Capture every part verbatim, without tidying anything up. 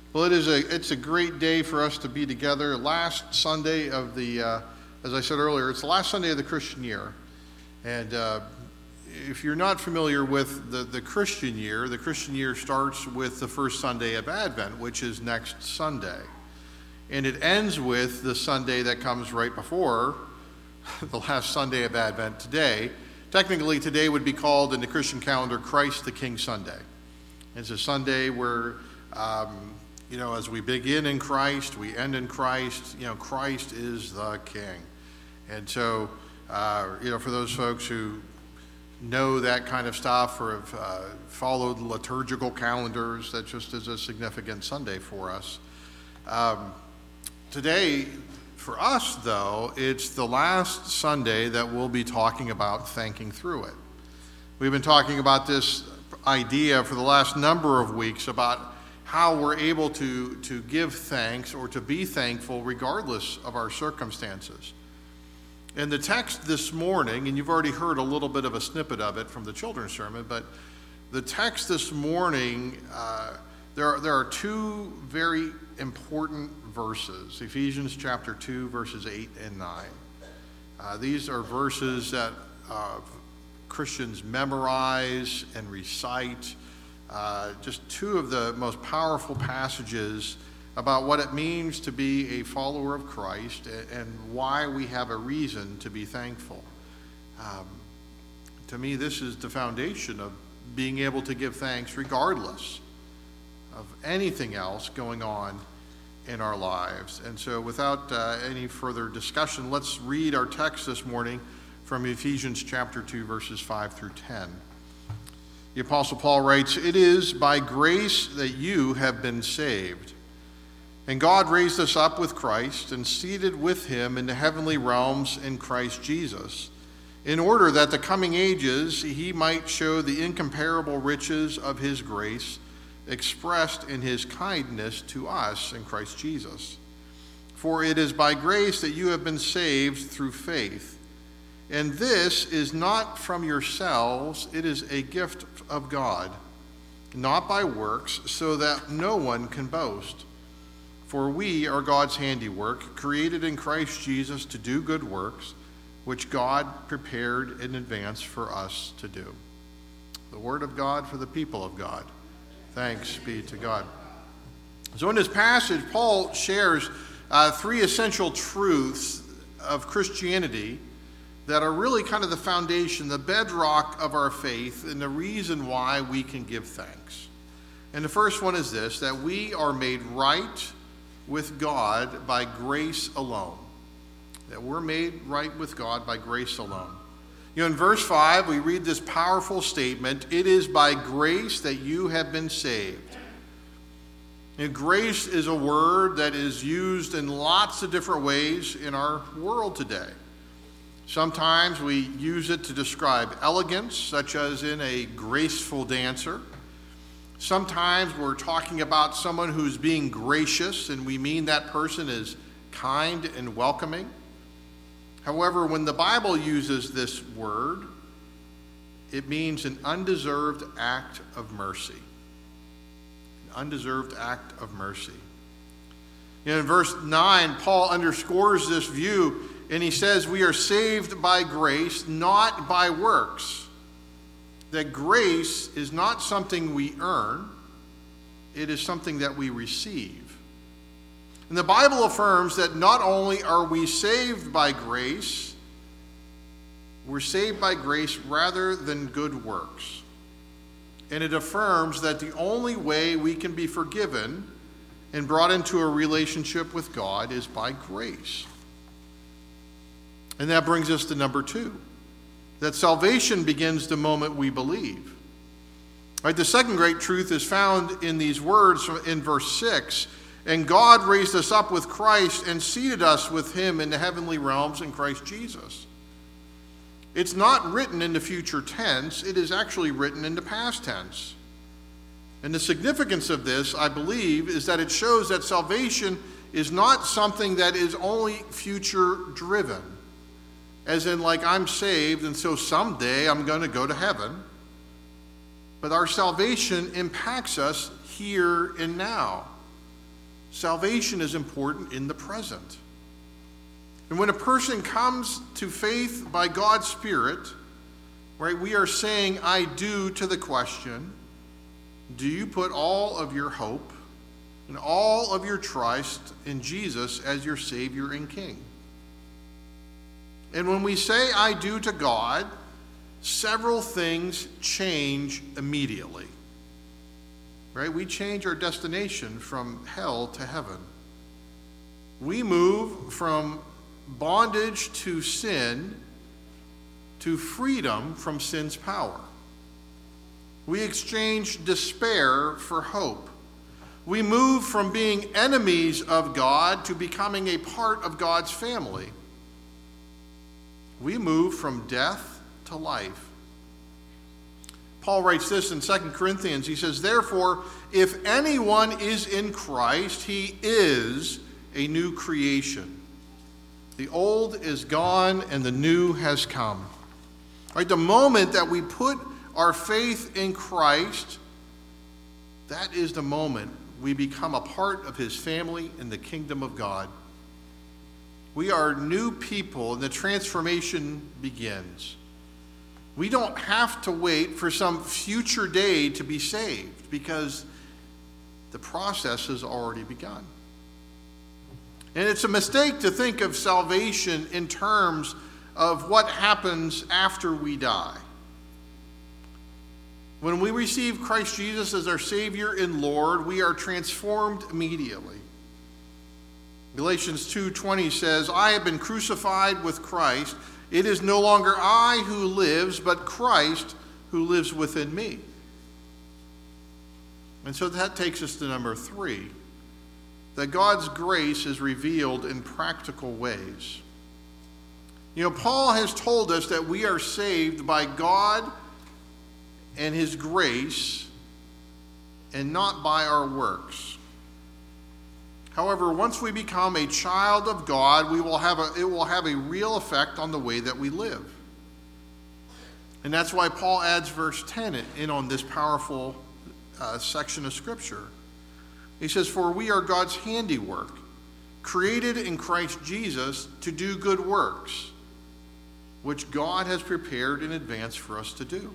Well, it is a it's a great day for us to be together. Last Sunday of the, uh, as I said earlier, it's the last Sunday of the Christian year. And uh, if you're not familiar with the, the Christian year, the Christian year starts with the first Sunday of Advent, which is next Sunday. And it ends with the Sunday that comes right before the last Sunday of Advent today. Technically, today would be called in the Christian calendar Christ the King Sunday. It's a Sunday where um, You know, as we begin in Christ, we end in Christ. You know, Christ is the King. And so, uh, you know, for those folks who know that kind of stuff or have uh, followed liturgical calendars, that just is a significant Sunday for us. Um, today, for us, though, it's the last Sunday that we'll be talking about thanking through it. We've been talking about this idea for the last number of weeks about how we're able to, to give thanks or to be thankful regardless of our circumstances. And the text this morning, and you've already heard a little bit of a snippet of it from the children's sermon, but the text this morning, uh, there are, there are two very important verses, Ephesians chapter two, verses eight and nine. Uh, these are verses that uh, Christians memorize and recite. Uh, just two of the most powerful passages about what it means to be a follower of Christ and, and why we have a reason to be thankful. Um, to me, this is the foundation of being able to give thanks regardless of anything else going on in our lives. And so without uh, any further discussion, let's read our text this morning from Ephesians chapter two, verses five through ten. The Apostle Paul writes, "It is by grace that you have been saved. And God raised us up with Christ and seated with him in the heavenly realms in Christ Jesus, in order that the coming ages he might show the incomparable riches of his grace expressed in his kindness to us in Christ Jesus. For it is by grace that you have been saved through faith. And this is not from yourselves, it is a gift of God, not by works, so that no one can boast. For we are God's handiwork, created in Christ Jesus to do good works, which God prepared in advance for us to do." The word of God for the people of God. Thanks be to God. So in this passage, Paul shares uh, three essential truths of Christianity that are really kind of the foundation, the bedrock of our faith, and the reason why we can give thanks. And the first one is this, that we are made right with God by grace alone. That we're made right with God by grace alone. You know, in verse five, we read this powerful statement, "It is by grace that you have been saved." And grace is a word that is used in lots of different ways in our world today. Sometimes we use it to describe elegance, such as in a graceful dancer. Sometimes we're talking about someone who's being gracious, and we mean that person is kind and welcoming. However, when the Bible uses this word, it means an undeserved act of mercy. An undeserved act of mercy. You know, in verse nine, Paul underscores this view, and he says we are saved by grace, not by works. That grace is not something we earn, it is something that we receive. And the Bible affirms that not only are we saved by grace, we're saved by grace rather than good works. And it affirms that the only way we can be forgiven and brought into a relationship with God is by grace. And that brings us to number two, that salvation begins the moment we believe. Right, the second great truth is found in these words in verse six, "And God raised us up with Christ and seated us with him in the heavenly realms in Christ Jesus." It's not written in the future tense, it is actually written in the past tense. And the significance of this, I believe, is that it shows that salvation is not something that is only future driven. As in, like, I'm saved, and so someday I'm going to go to heaven. But our salvation impacts us here and now. Salvation is important in the present. And when a person comes to faith by God's Spirit, right, we are saying I do to the question, do you put all of your hope and all of your trust in Jesus as your Savior and King? And when we say I do to God, several things change immediately. Right? We change our destination from hell to heaven. We move from bondage to sin to freedom from sin's power. We exchange despair for hope. We move from being enemies of God to becoming a part of God's family. We move from death to life. Paul writes this in Second Corinthians. He says, therefore, if anyone is in Christ, he is a new creation. The old is gone and the new has come. Right, the moment that we put our faith in Christ, that is the moment we become a part of his family in the kingdom of God. We are new people and the transformation begins. We don't have to wait for some future day to be saved because the process has already begun. And it's a mistake to think of salvation in terms of what happens after we die. When we receive Christ Jesus as our Savior and Lord, we are transformed immediately. Galatians two twenty says, I have been crucified with Christ. It is no longer I who lives, but Christ who lives within me. And so that takes us to number three, that God's grace is revealed in practical ways. You know, Paul has told us that we are saved by God and his grace and not by our works. However, once we become a child of God, we will have a, it will have a real effect on the way that we live. And that's why Paul adds verse ten in on this powerful uh, section of Scripture. He says, for we are God's handiwork, created in Christ Jesus to do good works, which God has prepared in advance for us to do.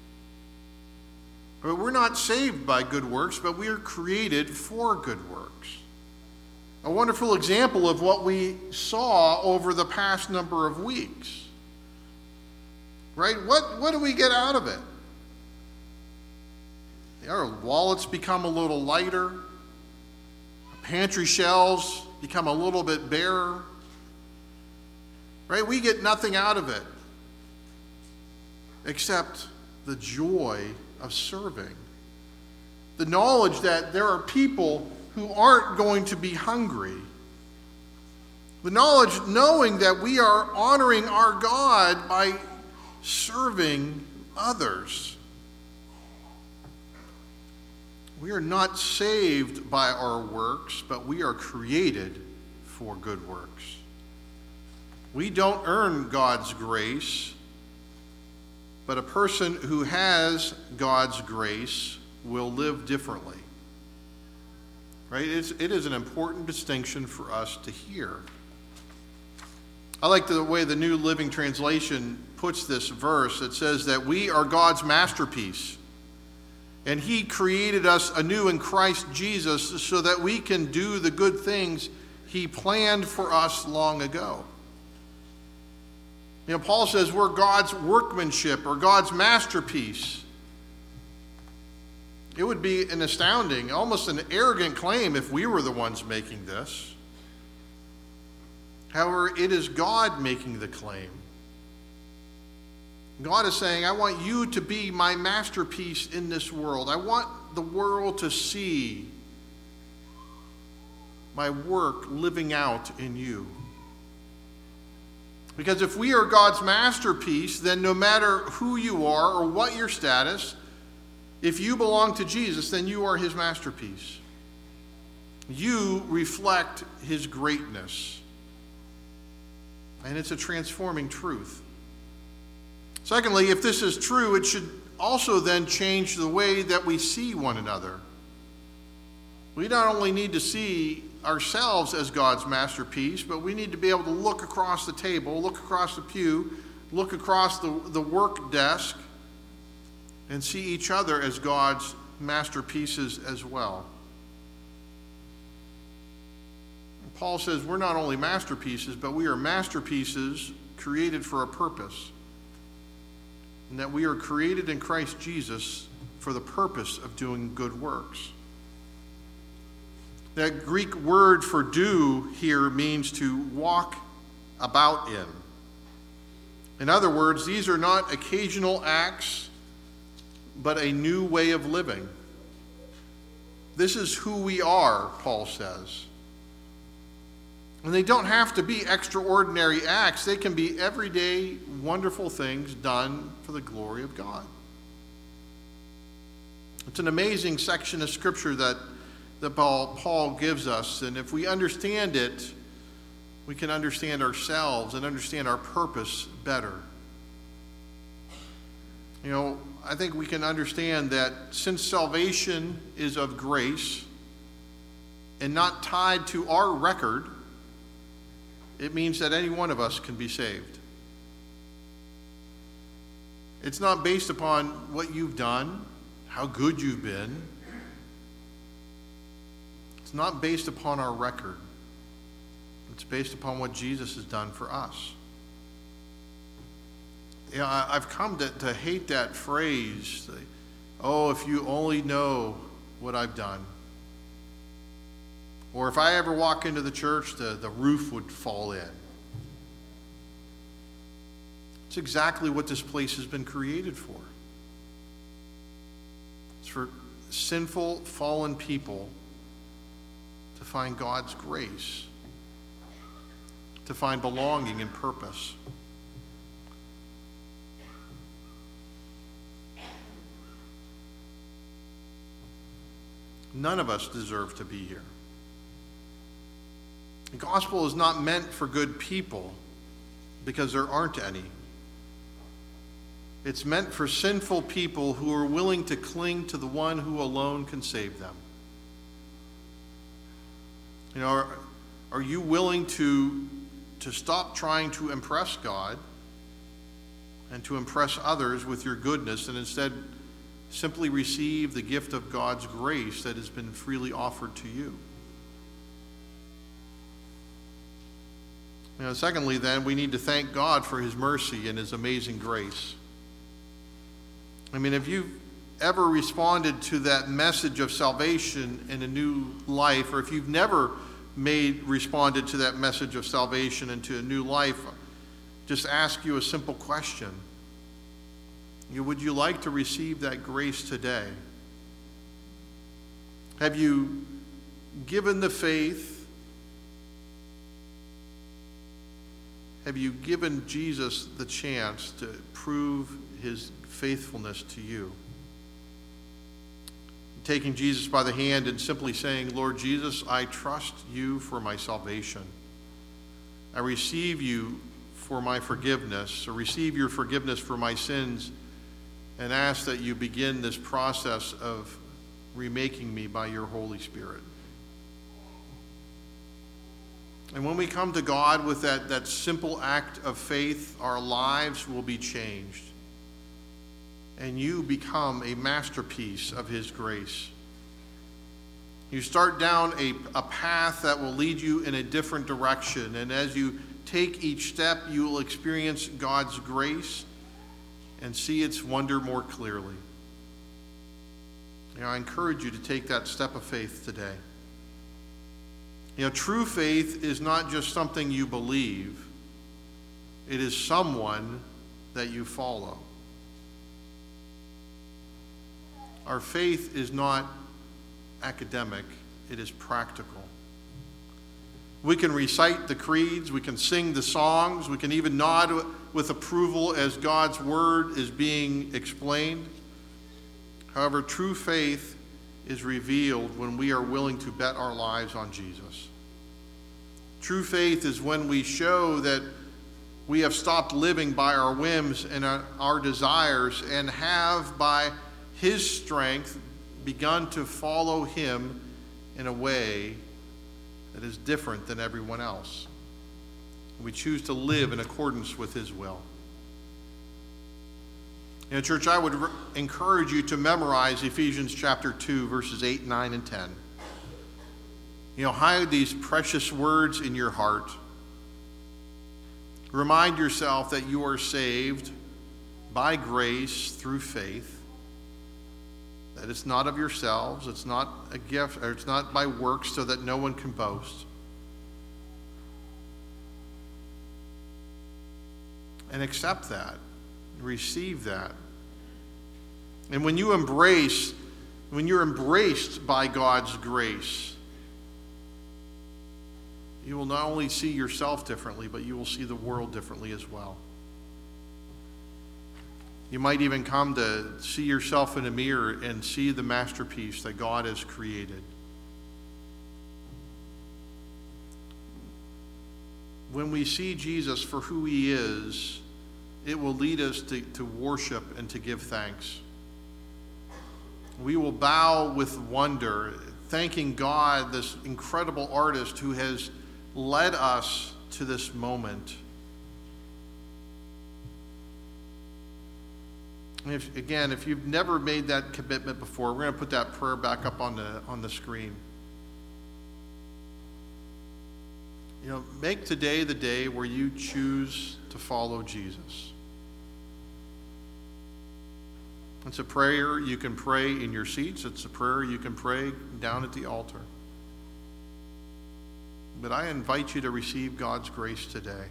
But we're not saved by good works, but we are created for good works. A wonderful example of what we saw over the past number of weeks. Right? What, what do we get out of it? Our wallets become a little lighter. Pantry shelves become a little bit barer. Right? We get nothing out of it except the joy of serving. The knowledge that there are people who aren't going to be hungry. The knowledge, knowing that we are honoring our God by serving others. We are not saved by our works, but we are created for good works. We don't earn God's grace, but a person who has God's grace will live differently. Right? It's, it is an important distinction for us to hear. I like the way the New Living Translation puts this verse. It says that we are God's masterpiece, and he created us anew in Christ Jesus so that we can do the good things he planned for us long ago. You know, Paul says we're God's workmanship or God's masterpiece. It would be an astounding, almost an arrogant claim if we were the ones making this. However, it is God making the claim. God is saying, I want you to be my masterpiece in this world. I want the world to see my work living out in you. Because if we are God's masterpiece, then no matter who you are or what your status, if you belong to Jesus, then you are his masterpiece. You reflect his greatness. And it's a transforming truth. Secondly, if this is true, it should also then change the way that we see one another. We not only need to see ourselves as God's masterpiece, but we need to be able to look across the table, look across the pew, look across the, the work desk, and see each other as God's masterpieces as well. And Paul says we're not only masterpieces, but we are masterpieces created for a purpose. And that we are created in Christ Jesus for the purpose of doing good works. That Greek word for do here means to walk about in. In other words, these are not occasional acts, but a new way of living. This is who we are, Paul says. And they don't have to be extraordinary acts. They can be everyday, wonderful things done for the glory of God. It's an amazing section of Scripture that, that Paul, Paul gives us. And if we understand it, we can understand ourselves and understand our purpose better. You know, I think we can understand that since salvation is of grace and not tied to our record, it means that any one of us can be saved. It's not based upon what you've done, how good you've been. It's not based upon our record. It's based upon what Jesus has done for us. You know, I've come to, to hate that phrase, oh, if you only know what I've done. Or if I ever walk into the church, the, the roof would fall in. It's exactly what this place has been created for. It's for sinful, fallen people to find God's grace, to find belonging and purpose. None of us deserve to be here. The gospel is not meant for good people because there aren't any. It's meant for sinful people who are willing to cling to the one who alone can save them. You know, are, are you willing to, to stop trying to impress God and to impress others with your goodness and instead simply receive the gift of God's grace that has been freely offered to you? You know, secondly, then, we need to thank God for his mercy and his amazing grace. I mean, if you've ever responded to that message of salvation in a new life, or if you've never made responded to that message of salvation into a new life, just ask you a simple question. You, would you like to receive that grace today? Have you given the faith? Have you given Jesus the chance to prove his faithfulness to you? Taking Jesus by the hand and simply saying, Lord Jesus, I trust you for my salvation. I receive you for my forgiveness, or receive your forgiveness for my sins, and ask that you begin this process of remaking me by your Holy Spirit. And when we come to God with that, that simple act of faith, our lives will be changed. And you become a masterpiece of his grace. You start down a, a path that will lead you in a different direction. And as you take each step, you will experience God's grace and see its wonder more clearly. You know, I encourage you to take that step of faith today. You know, true faith is not just something you believe. It is someone that you follow. Our faith is not academic, it is practical. We can recite the creeds, we can sing the songs, we can even nod with approval as God's word is being explained. However, true faith is revealed when we are willing to bet our lives on Jesus. True faith is when we show that we have stopped living by our whims and our desires and have, by his strength, begun to follow him in a way that is different than everyone else. We choose to live in accordance with his will. You know, church, I would re- encourage you to memorize Ephesians chapter two, verses eight, nine, and ten. You know, hide these precious words in your heart. Remind yourself that you are saved by grace through faith, that it's not of yourselves, it's not a gift, or it's not by works so that no one can boast. And accept that, receive that. And when you embrace, when you're embraced by God's grace, you will not only see yourself differently, but you will see the world differently as well. You might even come to see yourself in a mirror and see the masterpiece that God has created. When we see Jesus for who he is, it will lead us to, to worship and to give thanks. We will bow with wonder, thanking God, this incredible artist who has led us to this moment. If, again, if you've never made that commitment before, we're going to put that prayer back up on the on the screen. You know, make today the day where you choose to follow Jesus. It's a prayer you can pray in your seats. It's a prayer you can pray down at the altar. But I invite you to receive God's grace today.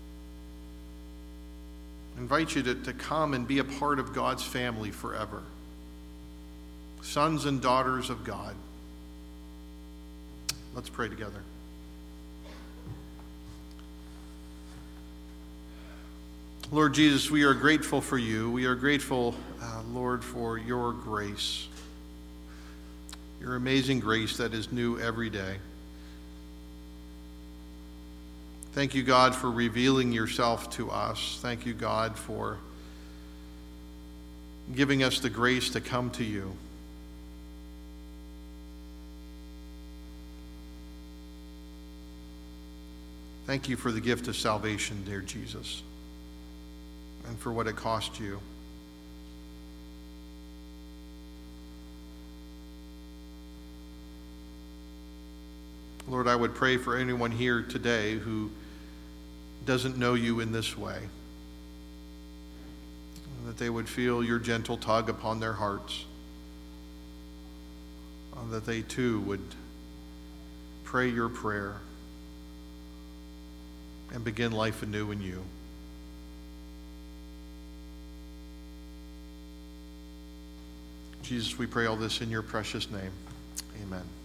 I invite you to, to come and be a part of God's family forever. Sons and daughters of God. Let's pray together. Lord Jesus, we are grateful for you. We are grateful, uh, Lord, for your grace. Your amazing grace that is new every day. Thank you, God, for revealing yourself to us. Thank you, God, for giving us the grace to come to you. Thank you for the gift of salvation, dear Jesus, and for what it cost you. Lord, I would pray for anyone here today who doesn't know you in this way, that they would feel your gentle tug upon their hearts, that they too would pray your prayer and begin life anew in you. Jesus, we pray all this in your precious name. Amen.